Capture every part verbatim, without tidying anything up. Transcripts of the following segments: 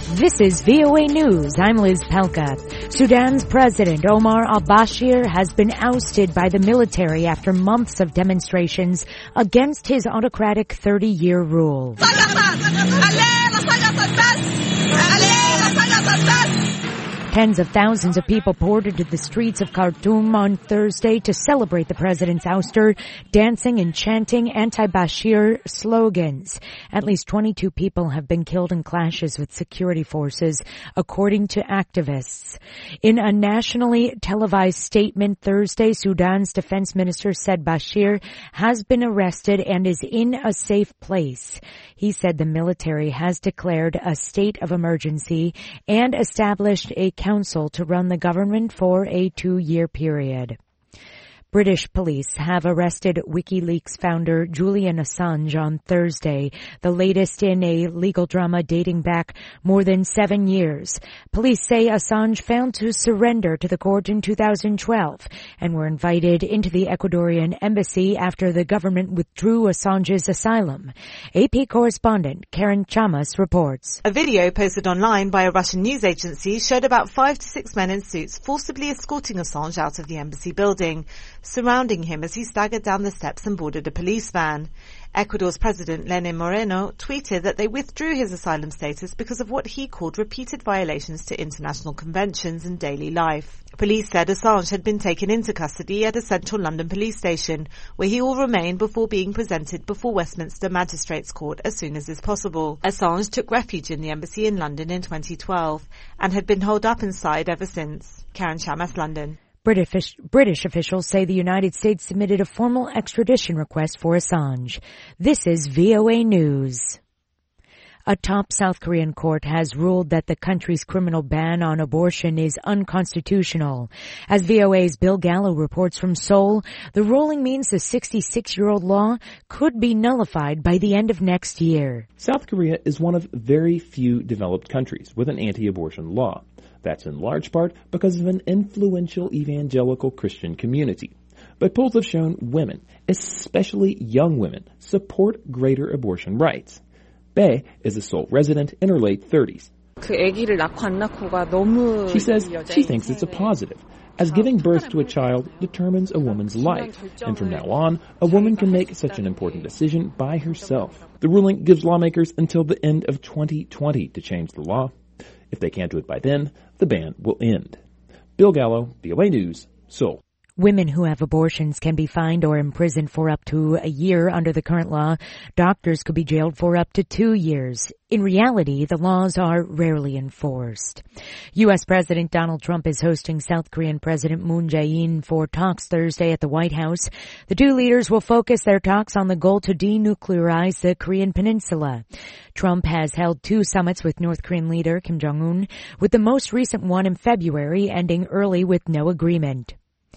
This is V O A News. I'm Liz Pelka. Sudan's President Omar al-Bashir has been ousted by the military after months of demonstrations against his autocratic thirty-year rule. Tens of thousands of people poured into the streets of Khartoum on Thursday to celebrate the president's ouster, dancing and chanting anti-Bashir slogans. At least twenty-two people have been killed in clashes with security forces, according to activists. In a nationally televised statement Thursday, Sudan's defense minister said Bashir has been arrested and is in a safe place. He said the military has declared a state of emergency and established a council to run the government for a two-year period. British police have arrested WikiLeaks founder Julian Assange on Thursday, the latest in a legal drama dating back more than seven years. Police say Assange failed to surrender to the court in two thousand twelve and were invited into the Ecuadorian embassy after the government withdrew Assange's asylum. A P correspondent Karen Chamas reports. A video posted online by a Russian news agency showed about five to six men in suits forcibly escorting Assange out of the embassy building, surrounding him as he staggered down the steps and boarded a police van. Ecuador's President Lenin Moreno tweeted that they withdrew his asylum status because of what he called repeated violations to international conventions and daily life. Police said Assange had been taken into custody at a central London police station, where he will remain before being presented before Westminster Magistrates Court as soon as is possible. Assange took refuge in the embassy in London in twenty twelve and had been holed up inside ever since. Karen Chamas, London. British, British officials say the United States submitted a formal extradition request for Assange. This is V O A News. A top South Korean court has ruled that the country's criminal ban on abortion is unconstitutional. As V O A's Bill Gallo reports from Seoul, the ruling means the sixty-six-year-old law could be nullified by the end of next year. South Korea is one of very few developed countries with an anti-abortion law. That's in large part because of an influential evangelical Christian community. But polls have shown women, especially young women, support greater abortion rights. Bae is a Seoul resident in her late thirties. She says she thinks it's a positive, as giving birth to a child determines a woman's life, and from now on, a woman can make such an important decision by herself. The ruling gives lawmakers until the end of twenty twenty to change the law. If they can't do it by then, the ban will end. Bill Gallo, V O A News, Seoul. Women who have abortions can be fined or imprisoned for up to a year under the current law. Doctors could be jailed for up to two years. In reality, the laws are rarely enforced. U S. President Donald Trump is hosting South Korean President Moon Jae-in for talks Thursday at the White House. The two leaders will focus their talks on the goal to denuclearize the Korean peninsula. Trump has held two summits with North Korean leader Kim Jong-un, with the most recent one in February ending early with no agreement.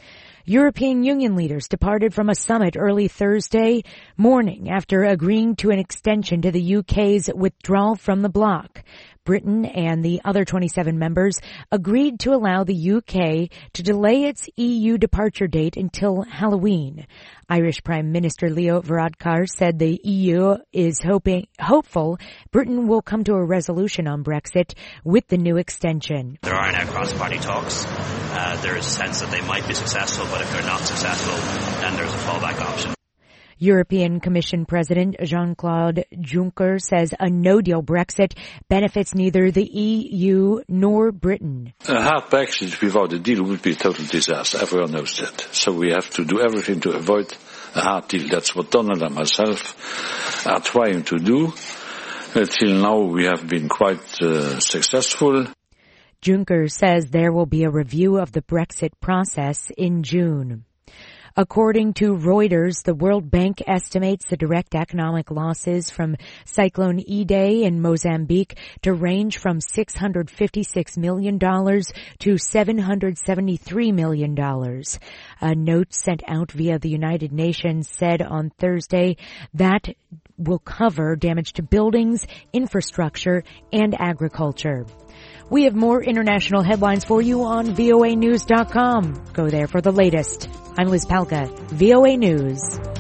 European Union leaders departed from a summit early Thursday morning after agreeing to an extension to the U K's withdrawal from the bloc. Britain and the other twenty-seven members agreed to allow the U K to delay its E U departure date until Halloween. Irish Prime Minister Leo Varadkar said the E U is hoping, hopeful Britain will come to a resolution on Brexit with the new extension. There are now cross-party talks. Uh, there is a sense that they might be successful, but if they're not successful, then there's a fallback option. European Commission President Jean-Claude Juncker says a no-deal Brexit benefits neither the E U nor Britain. A hard Brexit without a deal would be a total disaster. Everyone knows that. So we have to do everything to avoid a hard deal. That's what Donald and myself are trying to do. Until now we have been quite uh, successful. Juncker says there will be a review of the Brexit process in June. According to Reuters, the World Bank estimates the direct economic losses from Cyclone Idai in Mozambique to range from six hundred fifty-six million dollars to seven hundred seventy-three million dollars. A note sent out via the United Nations said on Thursday that will cover damage to buildings, infrastructure, and agriculture. We have more international headlines for you on V O A news dot com. Go there for the latest. I'm Liz Palka, V O A News.